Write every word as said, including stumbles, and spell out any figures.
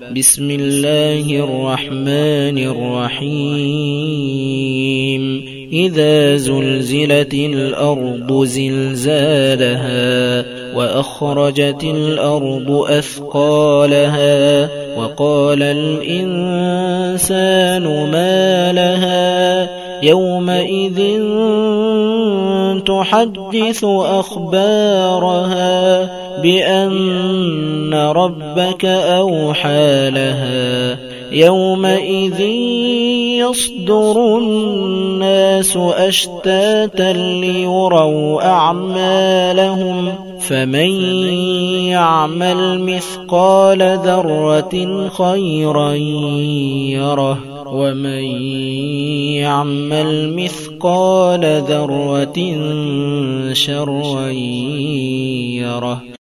بسم الله الرحمن الرحيم إذا زلزلت الأرض زلزالها وأخرجت الأرض أثقالها وقال الإنسان ما لها يومئذ تحدث أخبارها بأن ربك أوحى لها يومئذ يصدر الناس أشتاتا ليروا أعمالهم فمن يعمل مثقال ذرة خيرا يره ومن يعمل مثقال ذرة شرا يره.